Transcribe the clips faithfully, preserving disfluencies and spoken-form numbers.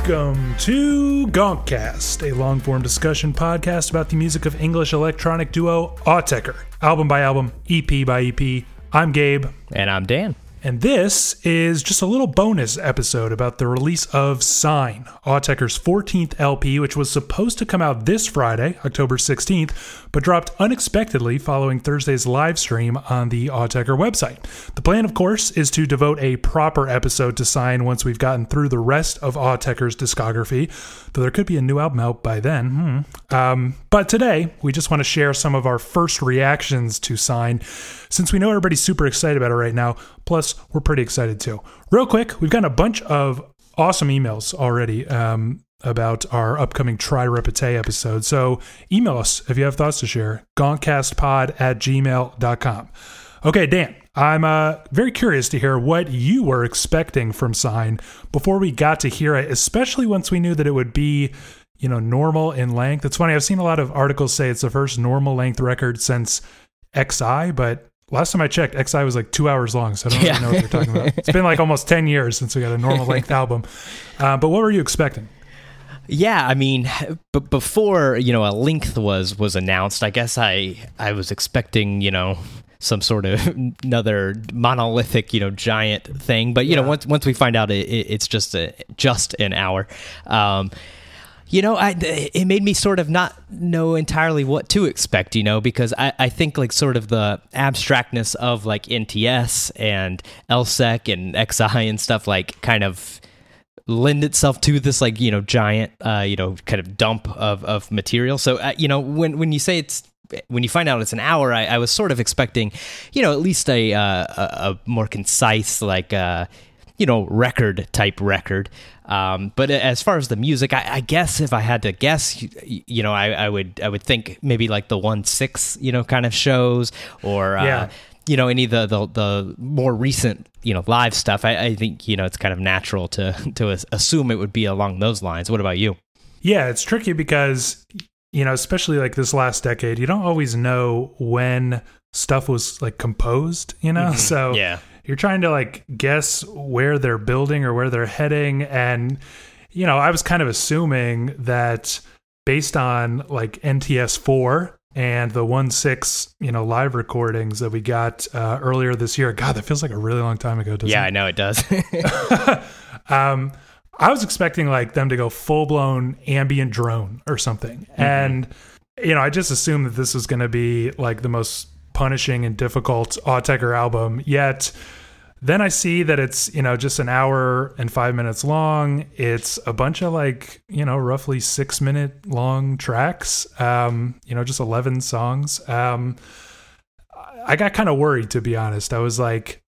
Welcome to Gonkcast, a long-form discussion podcast about the music of English electronic duo Autechre, album by album, E P by E P. I'm Gabe. And I'm Dan. And this is just a little bonus episode about the release of Sign, Autechre's fourteenth L P, which was supposed to come out this Friday, October sixteenth, but dropped unexpectedly following Thursday's live stream on the Autechre website. The plan, of course, is to devote a proper episode to Sign once we've gotten through the rest of Autechre's discography, though there could be a new album out by then. Hmm. Um, but today, we just want to share some of our first reactions to Sign, since we know everybody's super excited about it right now. Plus, we're pretty excited too. Real quick, we've gotten a bunch of awesome emails already um, about our upcoming Try Repete episode. So email us if you have thoughts to share. gonkcastpod at gmail dot com. Okay, Dan, I'm uh, very curious to hear what you were expecting from Sign before we got to hear it, especially once we knew that it would be, you know, normal in length. It's funny, I've seen a lot of articles say it's the first normal length record since X I, but last time I checked, X I was like two hours long, so I don't yeah. really know what they're talking about. It's been like almost ten years since we got a normal length album. Uh, but what were you expecting? Yeah, I mean, b- before, you know, a length was was announced, I guess I I was expecting, you know, some sort of another monolithic, you know, giant thing. But, you yeah. know, once once we find out it, it, it's just a, just an hour, um, you know, I, it made me sort of not know entirely what to expect, you know, because I, I think like sort of the abstractness of like N T S and L S E C and X I and stuff like kind of lend itself to this like, you know, giant, uh, you know, kind of dump of, of material. So, uh, you know, when, when you say it's, when you find out it's an hour, I, I was sort of expecting, you know, at least a, uh, a, a more concise, like, uh, you know, record type record. Um, but as far as the music, I, I guess if I had to guess, you, you know, I, I would I would think maybe like the one six, you know, kind of shows, or yeah. uh, you know, any of the, the the more recent, you know, live stuff. I, I think, you know, it's kind of natural to to assume it would be along those lines. What about you? Yeah, it's tricky because, you know, especially like this last decade, you don't always know when stuff was like composed, you know, Mm-hmm. so yeah. You're trying to like guess where they're building or where they're heading. And, you know, I was kind of assuming that based on like N T S four and the one six, you know, live recordings that we got uh, earlier this year. God, that feels like a really long time ago, doesn't yeah, it? I know it does. um, I was expecting like them to go full blown ambient drone or something. Mm-hmm. And, you know, I just assumed that this was going to be like the most punishing and difficult Autechre album yet. Then I see that it's, you know, just an hour and five minutes long. It's a bunch of like, you know, roughly six minute long tracks, um, you know, just eleven songs. Um, I got kind of worried, to be honest. I was like,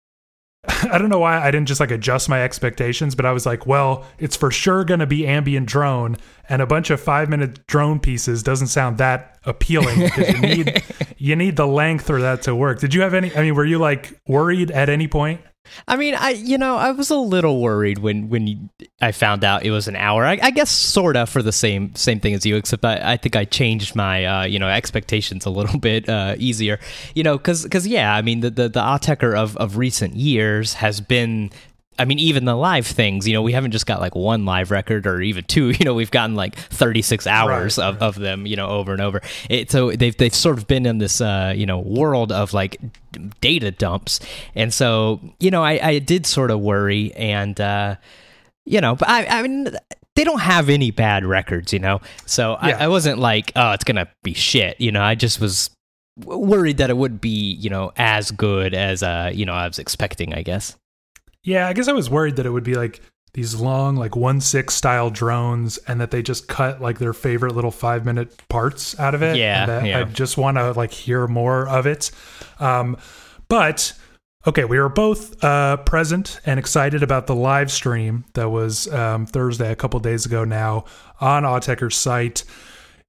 I don't know why I didn't just like adjust my expectations, but I was like, well, it's for sure going to be ambient drone, and a bunch of five minute drone pieces doesn't sound that appealing because you need, you need the length for that to work. Did you have any, I mean, were you like worried at any point? I mean, I you know, I was a little worried when when you, I found out it was an hour. I, I guess sort of for the same same thing as you, except I, I think I changed my uh, you know expectations a little bit uh, easier. You know, because because yeah, I mean the the, the Autechre of of recent years has been. I mean, even the live things, you know, we haven't just got like one live record or even two, you know, we've gotten like thirty-six hours right, of, right. of them, you know, over and over. It, so they've, they've sort of been in this, uh, you know, world of like data dumps. And so, you know, I, I did sort of worry and, uh, you know, but I, I mean, they don't have any bad records, you know, so yeah. I, I wasn't like, oh, it's going to be shit. You know, I just was worried that it would be, you know, as good as, uh, you know, I was expecting, I guess. Yeah, I guess I was worried that it would be like these long, like one six style drones, and that they just cut like their favorite little five minute parts out of it. Yeah, and that yeah. I just want to like hear more of it. Um, but okay, we were both uh, present and excited about the live stream that was um, Thursday, a couple days ago now, on Autechre's site.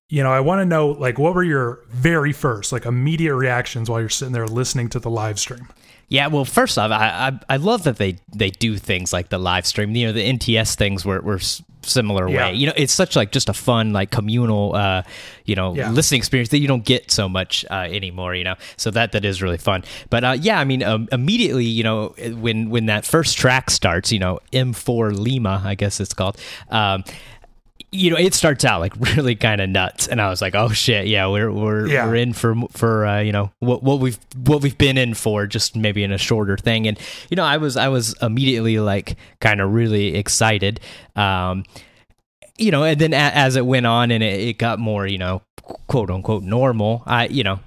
you know, I want to know, like, what were your very first, like, immediate reactions while you're sitting there listening to the live stream? Yeah, well, first off, I, I I love that they they do things like the live stream. You know, the N T S things were were similar Yeah. way. You know, it's such like just a fun like communal, uh, you know, Yeah. listening experience that you don't get so much uh, anymore. You know, so that that is really fun. But uh, yeah, I mean, um, immediately, you know, when when that first track starts, you know, M four Lima, I guess it's called. Um, you know, it starts out like really kind of nuts, and I was like, "Oh shit, yeah, we're we're Yeah. we're in for for uh, you know what what we've what we've been in for, just maybe in a shorter thing." And you know, I was I was immediately like kind of really excited, um, you know, and then a, as it went on and it, it got more, you know, quote unquote normal, I you know.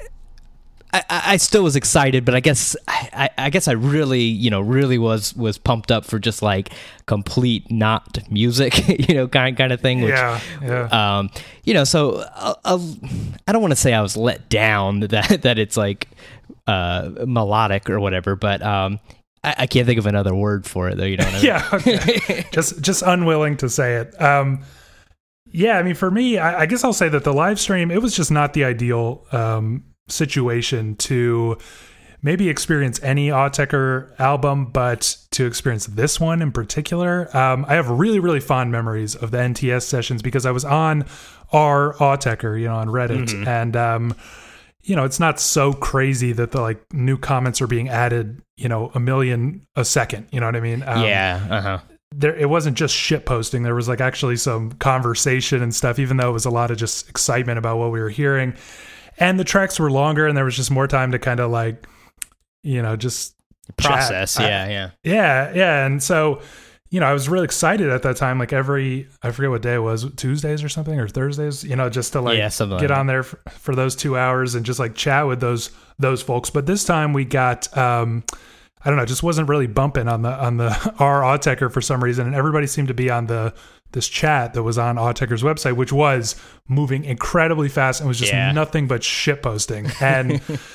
I, I still was excited, but I guess I, I guess I really, you know, really was was pumped up for just like complete not music, you know, kind kind of thing. Which, Yeah, yeah. Um, you know, so uh, uh, I don't want to say I was let down that that it's like uh, melodic or whatever, but um, I, I can't think of another word for it though. You know what I mean? Yeah, okay. just just unwilling to say it. Um, yeah, I mean, for me, I, I guess I'll say that the live stream, it was just not the ideal um, situation to maybe experience any Autechre album, but to experience this one in particular. Um, I have really, really fond memories of the N T S sessions because I was on our Autechre, you know, on Reddit, Mm-hmm. and um, you know, it's not so crazy that the like new comments are being added, you know, a million a second. You know what I mean? Um, yeah. Uh huh. There, it wasn't just shit posting. There was like actually some conversation and stuff, even though it was a lot of just excitement about what we were hearing. And the tracks were longer, and there was just more time to kind of like, you know, just Process. chat. Yeah. I, yeah. yeah, yeah. And so, you know, I was really excited at that time. Like every, I forget what day it was, Tuesdays or something, or Thursdays. You know, just to like Yeah, something get like on there for, for those two hours and just like chat with those those folks. But this time we got, um, I don't know, it just wasn't really bumping on the on the our Autechre for some reason, and everybody seemed to be on the this chat that was on Autechre's website, which was moving incredibly fast and was just Yeah. nothing but shit posting. And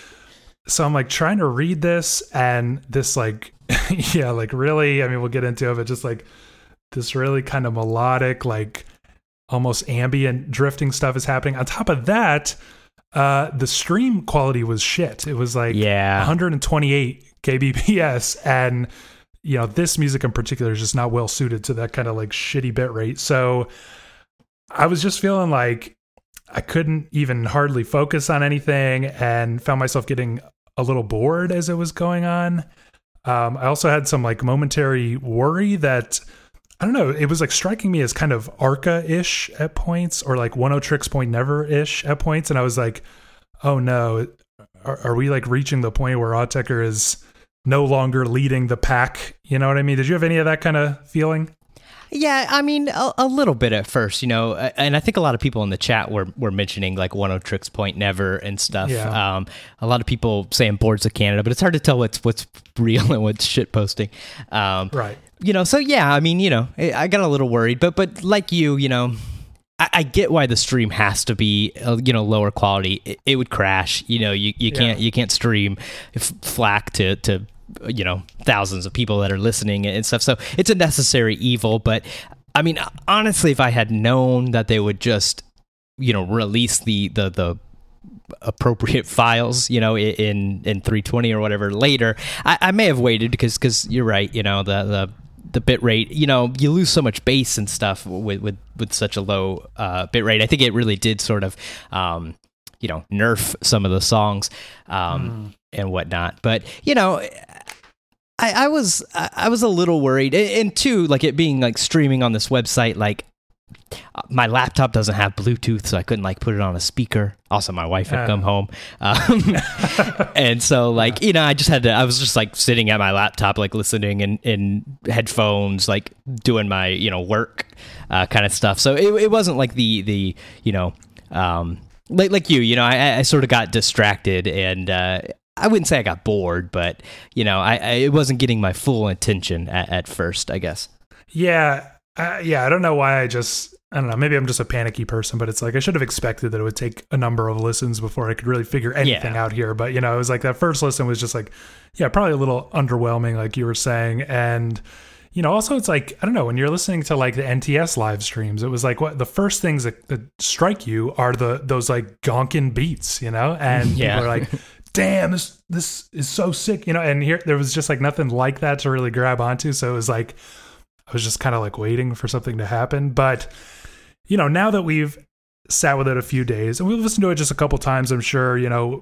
so I'm like trying to read this, and this like, yeah, like really, I mean, we'll get into it, but just like this really kind of melodic, like almost ambient drifting stuff is happening. On top of that, uh, the stream quality was shit. It was like Yeah. one hundred twenty-eight kbps, and you know, this music in particular is just not well suited to that kind of like shitty bit rate. So I was just feeling like I couldn't even hardly focus on anything, and found myself getting a little bored as it was going on. Um, I also had some like momentary worry that, I don't know, it was like striking me as kind of Arca-ish at points, or like One O Tricks Point Never-ish at points. And I was like, oh no, are, are we like reaching the point where Autechre is no longer leading the pack? You know what I mean? Did you have any of that kind of feeling? Yeah, I mean, a, a little bit at first, you know, and I think a lot of people in the chat were, were mentioning like One O Tricks Point Never and stuff. Yeah. Um, a lot of people saying Boards of Canada, but it's hard to tell what's what's real and what's shit posting. Um, Right. You know, so yeah, I mean, you know, I I got a little worried, but but like you, you know, I, I get why the stream has to be, uh, you know, lower quality. It, it would crash. You know, you, you can't Yeah. you can't stream f- FLAC to to you know thousands of people that are listening and stuff. So it's a necessary evil. But I mean, honestly, if I had known that they would just you know release the the the appropriate files, you know, in in three twenty or whatever later, I, I may have waited because because you're right. You know, the the the bit rate, you know, you lose so much bass and stuff with with, with such a low uh, bit rate. I think it really did sort of, um, you know, nerf some of the songs um, mm. and whatnot. But you know, I, I was I was a little worried, and two, like it being like streaming on this website, like. My laptop doesn't have Bluetooth, so I couldn't like put it on a speaker. Also, my wife had uh. come home, um, and so like you know, I just had to. I was just like sitting at my laptop, like listening in, in headphones, like doing my you know work uh, kind of stuff. So it it wasn't like the the you know um, like like you you know I, I sort of got distracted, and uh, I wouldn't say I got bored, but you know I, I it wasn't getting my full attention at, at first, I guess. Yeah. Uh, yeah, I don't know why I just, I don't know, maybe I'm just a panicky person, but it's like I should have expected that it would take a number of listens before I could really figure anything yeah. out here. But, you know, it was like that first listen was just like, yeah, probably a little underwhelming, like you were saying. And, you know, also it's like, I don't know, when you're listening to like the N T S live streams, it was like what the first things that, that strike you are the those like gonkin beats, you know, and yeah. people are like, damn, this this is so sick, you know. And here there was just like nothing like that to really grab onto, so it was like I was just kind of like waiting for something to happen. But you know, now that we've sat with it a few days and we've listened to it just a couple times, I'm sure, you know,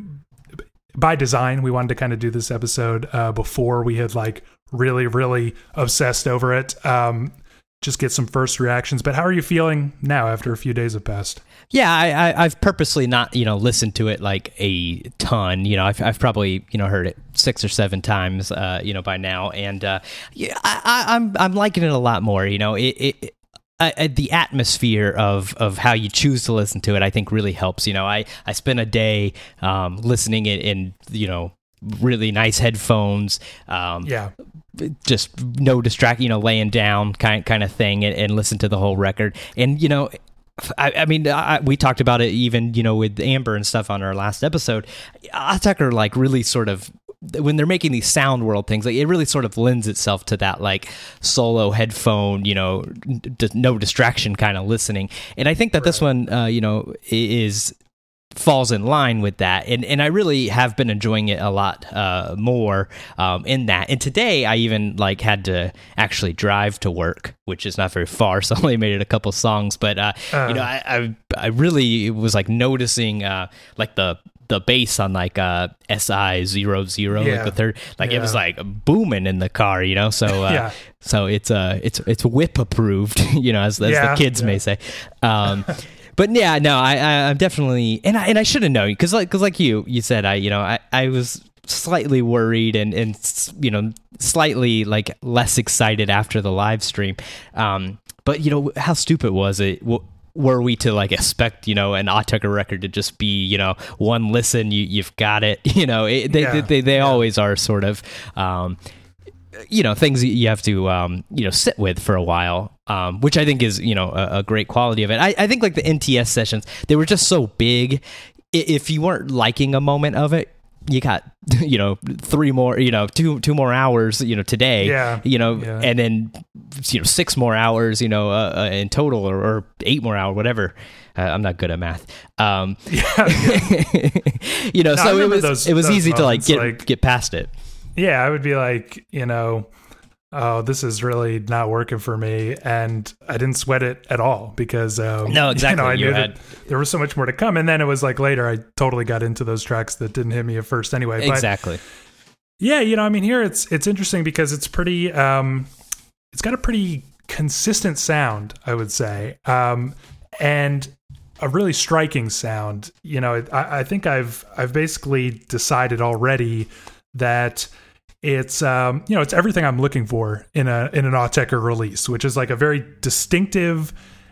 by design, we wanted to kind of do this episode uh, before we had like really, really obsessed over it. Um, just get some first reactions. But how are you feeling now after a few days have passed? Yeah, I, I, I've purposely not, you know, listened to it like a ton. You know, I've, I've probably, you know, heard it six or seven times, uh, you know, by now. And uh, yeah, I, I, I'm I'm liking it a lot more. You know, it, it Uh, the atmosphere of, of how you choose to listen to it, I think, really helps. You know, I, I spent a day um, listening it in, you know, really nice headphones. Um, yeah. Just no distract, you know, laying down kind kind of thing, and, and listen to the whole record. And, you know, I, I mean, I, we talked about it even, you know, with Amber and stuff on our last episode. Autechre, like, really sort of, when they're making these sound world things, like it really sort of lends itself to that like solo headphone, you know, d- no distraction kind of listening. And I think that right. this one, uh, you know, is falls in line with that. And and I really have been enjoying it a lot uh, more um, in that. And today I even like had to actually drive to work, which is not very far, so I only made it a couple songs. But uh, uh, you know, I, I I really was like noticing uh, like the. the bass on like uh S I zero zero, yeah. like the third, like yeah. it was like booming in the car, you know. So uh, yeah. so it's uh it's it's whip approved, you know, as, as yeah, the kids yeah. may say. Um, but yeah, no, I, I I'm definitely, and I and I should have known, because like because like you you said, I you know I I was slightly worried and and you know slightly like less excited after the live stream. Um, but you know, how stupid was it? Well, were we to like expect, you know, an Autechre record to just be, you know, one listen, you, you've got it, you know, it, they, yeah. they, they, they yeah. always are sort of, um, you know, things you have to, um, you know, sit with for a while, um, which I think is, you know, a, a great quality of it. I, I think like the N T S sessions, they were just so big. If you weren't liking a moment of it, you got, you know, three more, you know, two two more hours, you know, today, yeah. you know, yeah. and then, you know, six more hours, you know, uh, uh, in total, or, or eight more hours, whatever. Uh, I'm not good at math. Um, yeah, yeah. you know, no, so it was those, it was easy to like get like, get past it. Yeah, I would be like, you know, oh, this is really not working for me, and I didn't sweat it at all because um, no, exactly. You know, I you knew had... that there was so much more to come, and then it was like later I totally got into those tracks that didn't hit me at first anyway. But exactly. Yeah, you know, I mean, here it's it's interesting because it's pretty, um, it's got a pretty consistent sound, I would say, um, and a really striking sound. You know, I, I think I've I've basically decided already that it's um, you know, it's everything I'm looking for in a in an Autechre release, which is like a very distinctive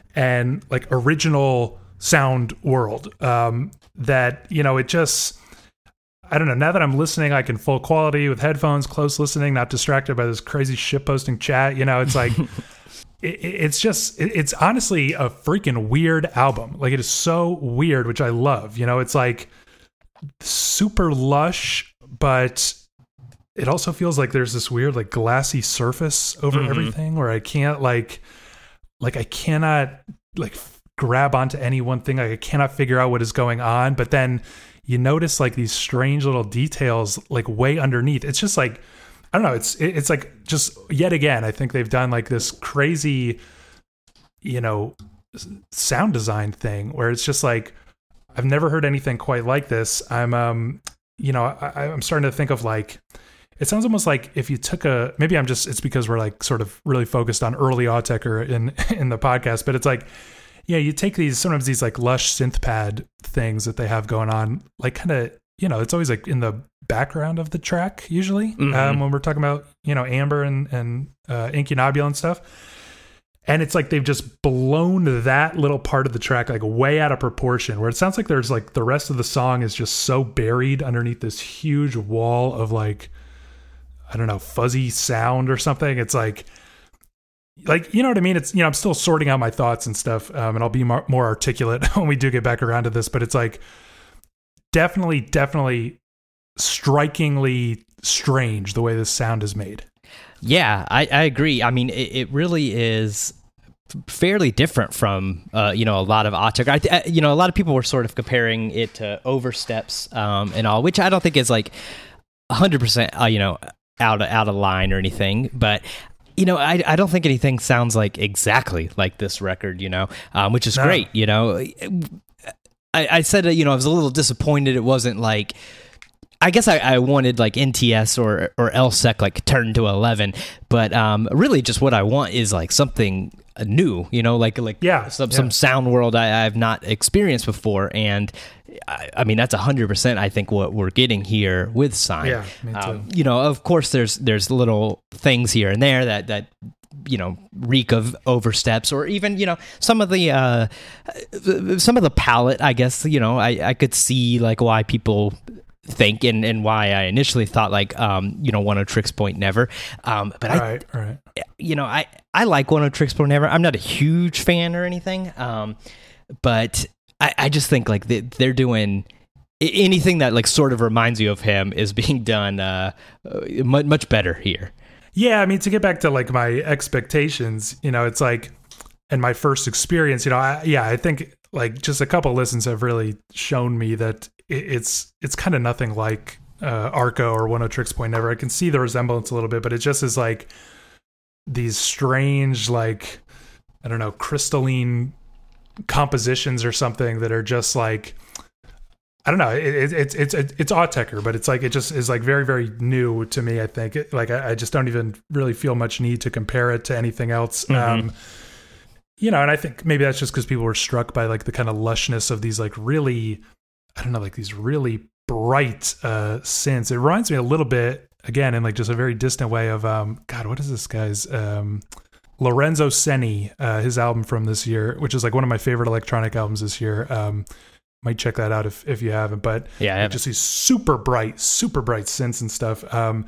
and like original sound world. Um, that, you know, it just, I don't know, now that I'm listening like in full quality with headphones, close listening, not distracted by this crazy shit posting chat, you know, it's like it, it's just it, it's honestly a freaking weird album. Like, it is so weird, which I love. You know, it's like super lush, but it also feels like there's this weird like glassy surface over mm-hmm. everything where I can't like like I cannot like grab onto any one thing. Like, I cannot figure out what is going on, but then you notice like these strange little details like way underneath. It's just like, I don't know, it's it, it's like just yet again I think they've done like this crazy, you know, sound design thing where it's just like, I've never heard anything quite like this. I'm um you know, I, I'm starting to think of like, it sounds almost like if you took a, maybe I'm just, it's because we're like sort of really focused on early Autechre in, in the podcast, but it's like, yeah, you take these, sometimes these like lush synth pad things that they have going on, like kind of, you know, it's always like in the background of the track usually, mm-hmm. um, when we're talking about, you know, Amber and, and uh, Incunabula and stuff. And it's like they've just blown that little part of the track like way out of proportion, where it sounds like there's like the rest of the song is just so buried underneath this huge wall of like, I don't know, fuzzy sound or something. It's like, like, you know what I mean? It's, you know, I'm still sorting out my thoughts and stuff, um, and I'll be more, more articulate when we do get back around to this, but it's like definitely, definitely strikingly strange the way this sound is made. Yeah, I, I agree. I mean, it, it really is fairly different from uh, you know a lot of Autechre. I, th- you know, a lot of people were sort of comparing it to Oversteps um, and all, which I don't think is like one hundred percent uh, you know out of out of line or anything, but. You know, I, I don't think anything sounds like exactly like this record, you know, um, which is no. great, you know. I, I said, you know, I was a little disappointed it wasn't like, I guess I, I wanted like N T S or or L S E C like turn to eleven, but um, really just what I want is like something new, you know, like like yeah, some, yeah. some sound world I, I've not experienced before. And I, I mean, that's one hundred percent I think what we're getting here with Sign. Yeah, me too. Um, you know, of course, there's there's little things here and there that, that you know, reek of Oversteps, or even, you know, some of the, uh, some of the palette, I guess, you know, I, I could see like why people think and, and why I initially thought like, um, you know, One Oh Tricks Point Never. Um, but all I, right, all right. you know, I, I like One Oh Tricks Point Never. I'm not a huge fan or anything. Um, but I, I just think like they, they're doing anything that like sort of reminds you of him is being done uh, much, much better here. Yeah, I mean, to get back to like my expectations, you know, it's like, and my first experience, you know, I, yeah, I think like just a couple listens have really shown me that it, it's it's kind of nothing like uh, Arco or One Oh Tricks Point Never. I can see the resemblance a little bit, but it just is like these strange, like, I don't know, crystalline compositions or something that are just like, I don't know. It, it, it's it's it's Autechre, but it's like it just is like very very new to me. I think it, like I, I just don't even really feel much need to compare it to anything else. Mm-hmm. Um, you know, and I think maybe that's just because people were struck by like the kind of lushness of these like really, I don't know, like these really bright uh, synths. It reminds me a little bit again in like just a very distant way of um, God, what is this guy's um, Lorenzo Senni, uh, his album from this year, which is like one of my favorite electronic albums this year. Um, Might check that out if, if you haven't, but yeah, I haven't. Just these super bright, super bright synths and stuff. Um,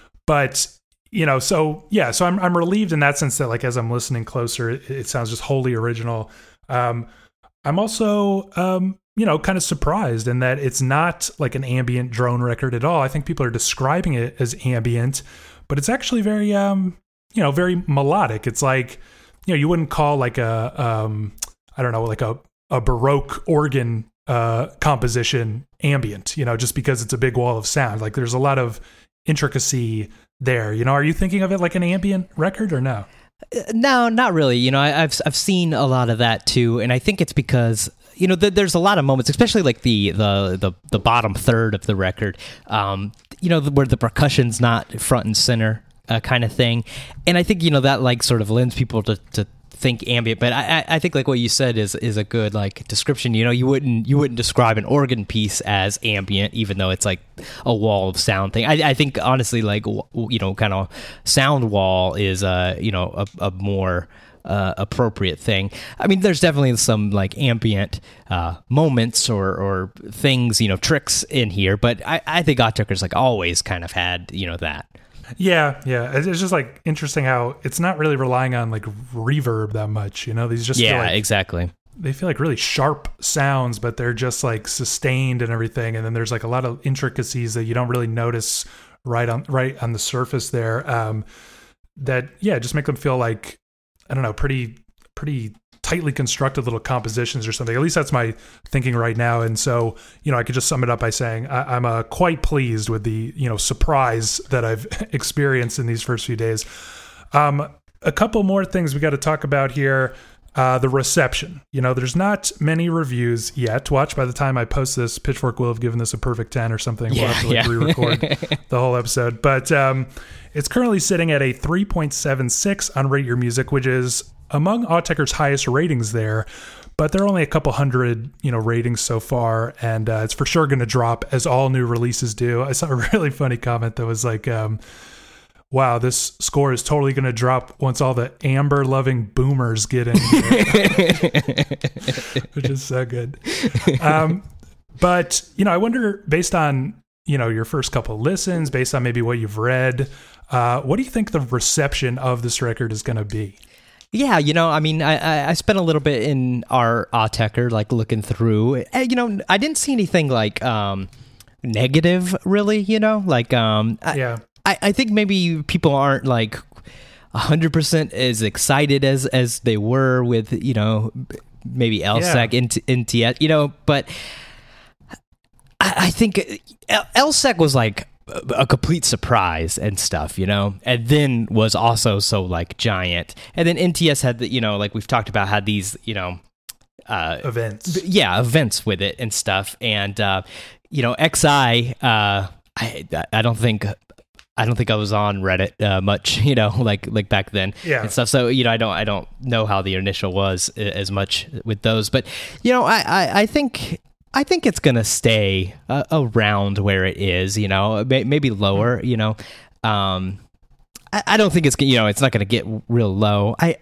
but you know, so yeah, so I'm I'm relieved in that sense that like as I'm listening closer, it, it sounds just wholly original. Um, I'm also um, you know kind of surprised in that it's not like an ambient drone record at all. I think people are describing it as ambient, but it's actually very um, you know very melodic. It's like you know you wouldn't call like a um, I don't know like a a Baroque organ uh composition ambient, you know, just because it's a big wall of sound. Like there's a lot of intricacy there, you know. Are you thinking of it like an ambient record or no? No, not really. You know, I, I've I've seen a lot of that too, and I think it's because you know th- there's a lot of moments, especially like the the the, the bottom third of the record, um, you know, where the percussion's not front and center, uh, kind of thing, and I think you know that like sort of lends people to. to think ambient, but I, I think like what you said is is a good like description. You know, you wouldn't you wouldn't describe an organ piece as ambient, even though it's like a wall of sound thing. I, I think honestly, like you know, kind of sound wall is uh you know a, a more uh, appropriate thing. I mean, there's definitely some like ambient uh, moments or or things, you know, tricks in here, but I, I think Autechre's like always kind of had you know that. Yeah, yeah. It's just like interesting how it's not really relying on like reverb that much, you know? These just yeah, feel like, exactly. They feel like really sharp sounds, but they're just like sustained and everything. And then there's like a lot of intricacies that you don't really notice right on right on the surface there. Um, that yeah, just make them feel like I don't know, pretty pretty tightly constructed little compositions or something. At least that's my thinking right now. And so, you know, I could just sum it up by saying I, I'm uh, quite pleased with the, you know, surprise that I've experienced in these first few days. Um, a couple more things we got to talk about here. Uh, the reception. You know, there's not many reviews yet. Watch, by the time I post this, Pitchfork will have given this a perfect ten or something. Yeah, we'll have to like, yeah. re-record the whole episode. But um, it's currently sitting at a three point seven six on Rate Your Music, which is among Autechre's highest ratings there, but there are only a couple hundred, you know, ratings so far, and uh, it's for sure going to drop as all new releases do. I saw a really funny comment that was like, um, wow, this score is totally going to drop once all the amber-loving boomers get in here. Which is so good. Um, but, you know, I wonder, based on, you know, your first couple listens, based on maybe what you've read, uh, what do you think the reception of this record is going to be? Yeah, you know, I mean, I, I spent a little bit in our Autechre, like looking through. And, you know, I didn't see anything like um, negative, really. You know, like um, yeah, I, I think maybe people aren't like one hundred percent as excited as as they were with, you know, maybe LSEC, yeah. N T S, you know, but I, I think LSEC was like a complete surprise and stuff, you know, and then was also so like giant. And then N T S had the, you know, like we've talked about, had these, you know, uh, events. Yeah, events with it and stuff. And, uh, you know, X I, uh, I, I don't think. I don't think I was on Reddit uh, much, you know, like like back then yeah. and stuff. So, you know, I don't I don't know how the initial was as much with those, but you know, I I, I think I think it's gonna stay uh, around where it is, you know, maybe lower, you know. Um, I, I don't think it's you know it's not gonna get real low. I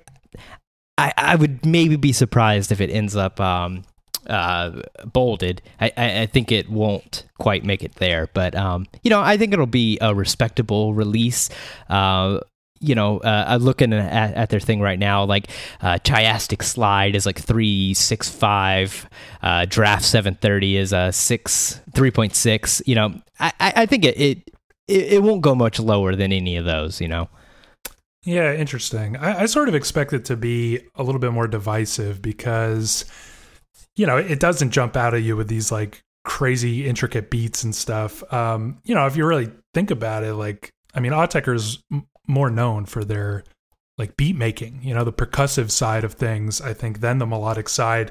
I I would maybe be surprised if it ends up um. uh bolded. I, I I think it won't quite make it there, but um you know I think it'll be a respectable release. uh you know uh I'm looking at, at their thing right now, like uh Chiastic Slide is like three sixty-five, uh Draft seven thirty is a six three point six. You know I I think it, it it won't go much lower than any of those, you know. Yeah, interesting. I, I sort of expect it to be a little bit more divisive because, you know, it doesn't jump out at you with these like crazy intricate beats and stuff. Um, you know, if you really think about it, like, I mean, Autechre's m- more known for their like beat making, you know, the percussive side of things, I think, than the melodic side.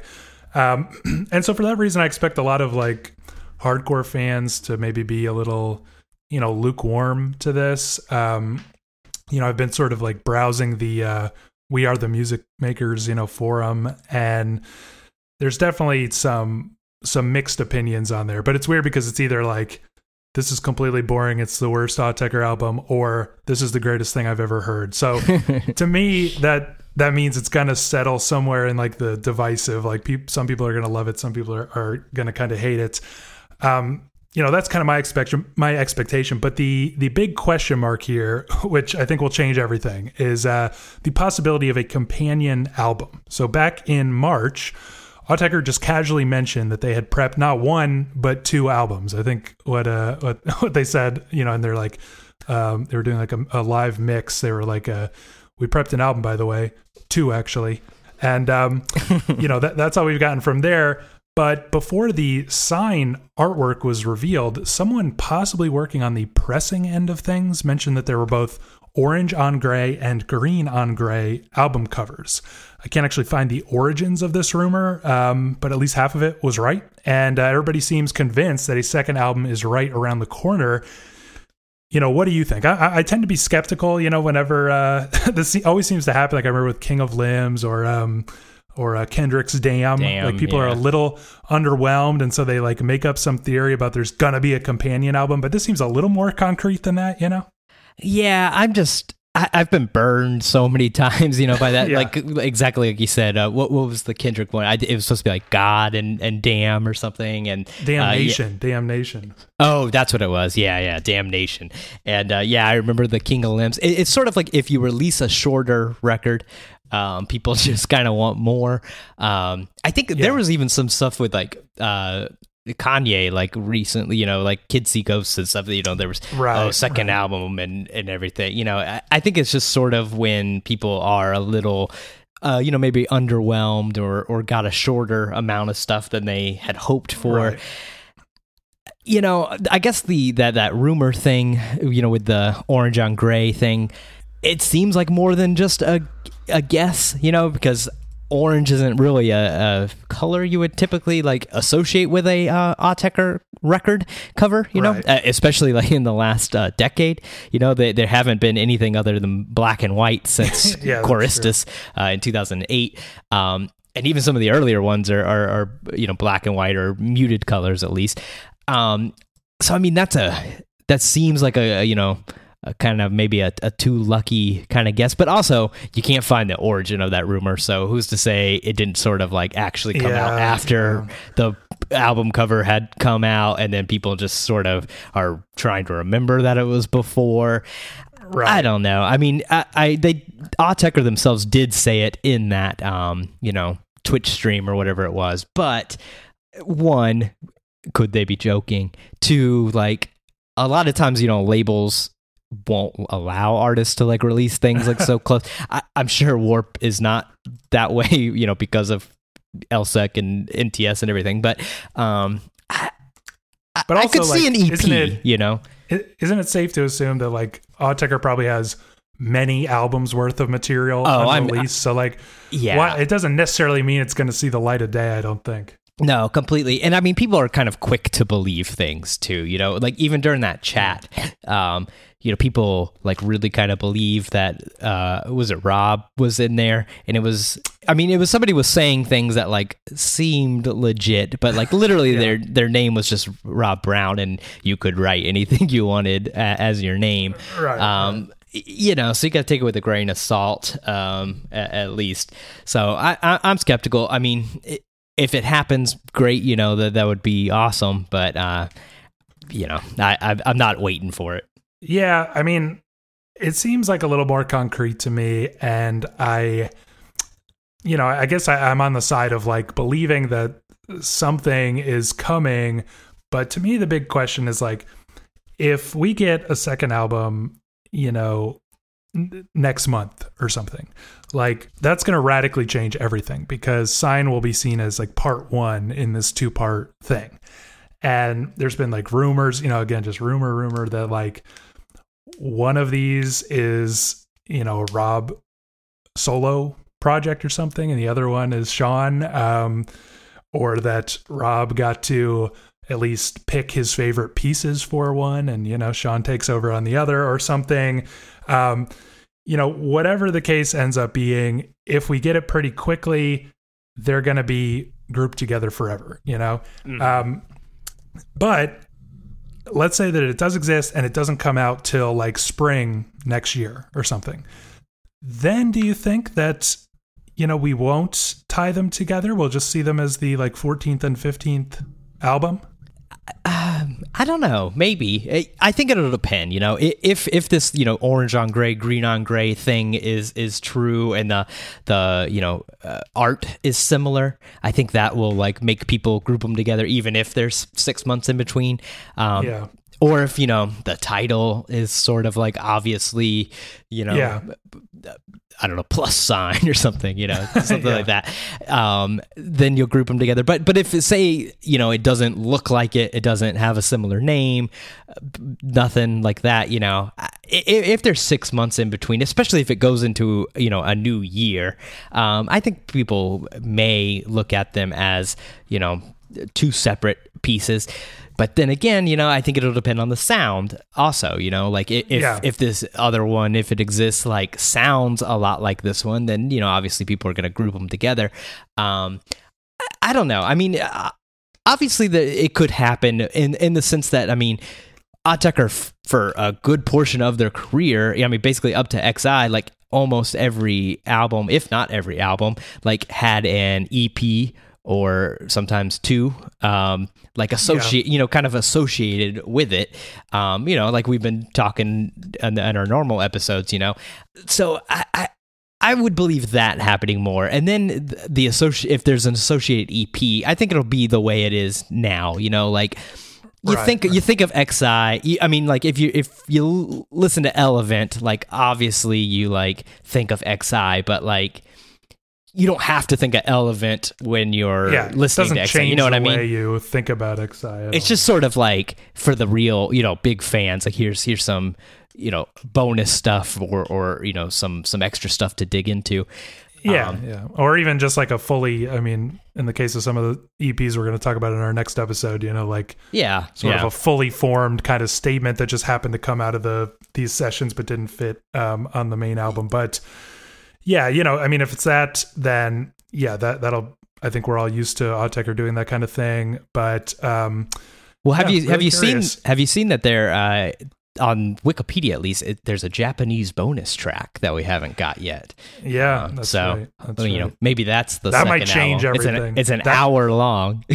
Um, and so for that reason, I expect a lot of like hardcore fans to maybe be a little, you know, lukewarm to this. Um, you know, I've been sort of like browsing the uh, We Are the Music Makers, you know, forum, and there's definitely some some mixed opinions on there, but it's weird because it's either like, this is completely boring, it's the worst Autechre album, or this is the greatest thing I've ever heard. So to me, that that means it's going to settle somewhere in like the divisive, like pe- some people are going to love it, some people are, are going to kind of hate it. Um, you know, that's kind of my expectation, my expectation. But the the big question mark here, which I think will change everything, is uh, the possibility of a companion album. So back in March, Autechre just casually mentioned that they had prepped not one but two albums. I think what uh what, what they said, you know, and they're like, um, they were doing like a, a live mix. They were like, uh, we prepped an album, by the way, two actually, and um, you know that that's all we've gotten from there. But before the Sign artwork was revealed, someone possibly working on the pressing end of things mentioned that there were both orange on gray and green on gray album covers. I can't actually find the origins of this rumor, um, but at least half of it was right. And uh, everybody seems convinced that a second album is right around the corner. You know, what do you think? I, I tend to be skeptical, you know, whenever uh, this always seems to happen. Like I remember with King of Limbs or um, or uh, Kendrick's Damn. Damn. Like people yeah. are a little underwhelmed, and so they like make up some theory about there's gonna be a companion album. But this seems a little more concrete than that, you know? Yeah, I'm just, I, I've been burned so many times, you know, by that. Yeah. Like exactly like you said. Uh, what what was the Kendrick one? I, it was supposed to be like God and, and Damn or something. And Damnation, uh, yeah. Damnation. Oh, that's what it was. Yeah, yeah, Damnation. And uh, yeah, I remember the King of Limbs. It, it's sort of like if you release a shorter record, um, people just kind of want more. Um, I think yeah. there was even some stuff with like. Uh, Kanye, like recently, you know, like Kids See Ghosts and stuff, you know, there was right, oh second right. album and, and everything, you know. I, I think it's just sort of when people are a little, uh, you know, maybe underwhelmed or, or got a shorter amount of stuff than they had hoped for. Right. You know, I guess the that, that rumor thing, you know, with the orange on gray thing, it seems like more than just a, a guess, you know, because orange isn't really a, a color you would typically like associate with a uh, Autechre record cover, you know, right. uh, especially like in the last uh, decade. You know, they, there haven't been anything other than black and white since yeah, Choristus uh, in two thousand eight. Um, and even some of the earlier ones are, are, are, you know, black and white or muted colors at least. Um, so, I mean, that's a, that seems like a, a you know, a kind of maybe a, a too lucky kind of guess, but also you can't find the origin of that rumor. So who's to say it didn't sort of like actually come yeah, out after yeah. the album cover had come out, and then people just sort of are trying to remember that it was before. Right. I don't know. I mean, I, I they Autechre themselves did say it in that um, you know, Twitch stream or whatever it was. But one, could they be joking? Two, like a lot of times, you know, labels won't allow artists to like release things like so close. I, I'm sure Warp is not that way, you know, because of L S E C and N T S and everything. But um, I, but also, I could like, see an E P, it, you know. Isn't it safe to assume that like Autechre probably has many albums worth of material oh, unreleased? So like, yeah, why, it doesn't necessarily mean it's going to see the light of day, I don't think. No, completely. And I mean, people are kind of quick to believe things too, you know, like even during that chat, um, you know, people like really kind of believe that, uh, was it Rob was in there? And it was, I mean, it was somebody was saying things that like seemed legit, but like literally yeah. their, their name was just Rob Brown, and you could write anything you wanted a, as your name. Right. Um, right. You know, so you got to take it with a grain of salt, um, at, at least. So I, I, I'm skeptical. I mean, it, if it happens, great, you know, that that would be awesome. But, uh, you know, I, I, I'm not waiting for it. Yeah, I mean, it seems like a little more concrete to me. And I, you know, I guess I, I'm on the side of like believing that something is coming. But to me, the big question is like, if we get a second album, you know, n- next month or something, like that's going to radically change everything, because Sign will be seen as like part one in this two part thing. And there's been like rumors, you know, again, just rumor, rumor that like one of these is, you know, a Rob solo project or something, and the other one is Sean, um, or that Rob got to at least pick his favorite pieces for one, and, you know, Sean takes over on the other or something. Um, you know, whatever the case ends up being, if we get it pretty quickly, they're going to be grouped together forever, you know? Mm-hmm. Um, but let's say that it does exist and it doesn't come out till like spring next year or something. Then do you think that, you know, we won't tie them together? We'll just see them as the like fourteenth and fifteenth album? Um, I don't know. Maybe. I think it'll depend. You know, if if this, you know, orange on gray, green on gray thing is is true, and the the you know uh, art is similar, I think that will like make people group them together, even if there's six months in between. Um, yeah. Or if, you know, the title is sort of like obviously, you know. Yeah. I don't know, plus sign or something, you know, something yeah. like that. Um, then you'll group them together. But but if say, you know, it doesn't look like it, it doesn't have a similar name, nothing like that, you know, if, if there's six months in between, especially if it goes into, you know, a new year, um, I think people may look at them as, you know, two separate pieces. But then again, you know, I think it'll depend on the sound also, you know, like if yeah. if this other one, if it exists, like sounds a lot like this one, then, you know, obviously people are going to group them together. Um, I, I don't know. I mean, uh, obviously the, it could happen in, in the sense that, I mean, Autechre f- for a good portion of their career, I mean, basically up to X I, like almost every album, if not every album, like had an E P or sometimes two, um, like associate, yeah. you know, kind of associated with it, um, you know, like we've been talking in, in our normal episodes, you know. So I, I, I would believe that happening more. And then the associate, if there's an associated E P, I think it'll be the way it is now, you know, like you right, think right. you think of X I. I mean, like if you if you listen to Elevant, like obviously you like think of X I, but like. You don't have to think of Elevant when you're yeah, listening to X I. You know what I mean? It doesn't change the way you think about X I. It's just sort of like for the real, you know, big fans. Like here's here's some, you know, bonus stuff or or you know some some extra stuff to dig into. Yeah, um, yeah. Or even just like a fully. I mean, in the case of some of the E Ps we're going to talk about in our next episode, you know, like yeah, sort yeah. of a fully formed kind of statement that just happened to come out of the these sessions but didn't fit um, on the main album, but. Yeah, you know, I mean, if it's that, then yeah, that that'll. I think we're all used to Autechre doing that kind of thing. But um, well, have yeah, you really have you curious. seen have you seen that there uh, on Wikipedia at least? It, there's a Japanese bonus track that we haven't got yet. Yeah, uh, that's so right. That's I mean, you right. know, maybe that's the that second might change album. everything. It's an, it's an that, hour long.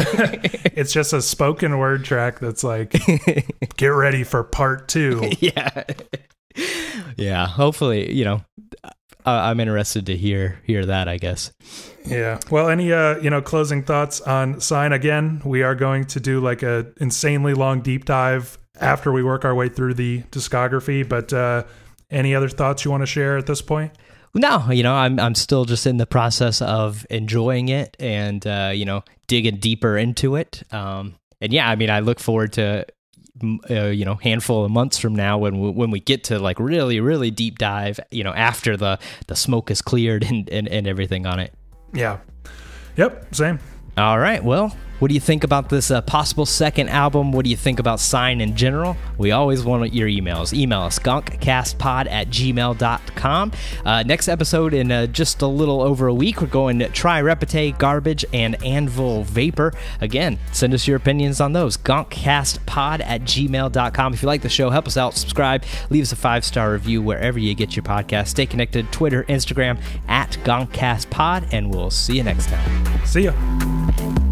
It's just a spoken word track that's like, get ready for part two. Yeah, yeah. Hopefully, you know. uh, I'm interested to hear hear that, I guess. Yeah. Well, any uh, you know, closing thoughts on Sign? Again, we are going to do like a insanely long deep dive after we work our way through the discography, but uh, any other thoughts you want to share at this point? No, you know, I'm I'm still just in the process of enjoying it and uh, you know, digging deeper into it. Um, and yeah, I mean, I look forward to uh, you know, handful of months from now when we, when we get to like really really deep dive, you know, after the the smoke is cleared and and, and everything on it. Yeah. Yep. Same. All right. Well, what do you think about this uh, possible second album? What do you think about Sign in general? We always want your emails. Email us, gonkcastpod at gmail dot com. Uh, next episode in uh, just a little over a week, we're going to Try Repete, Garbage, and Anvil Vapor. Again, send us your opinions on those. gonkcastpod at gmail dot com. If you like the show, help us out, subscribe, leave us a five-star review wherever you get your podcast. Stay connected, Twitter, Instagram, at gonkcastpod, and we'll see you next time. See ya.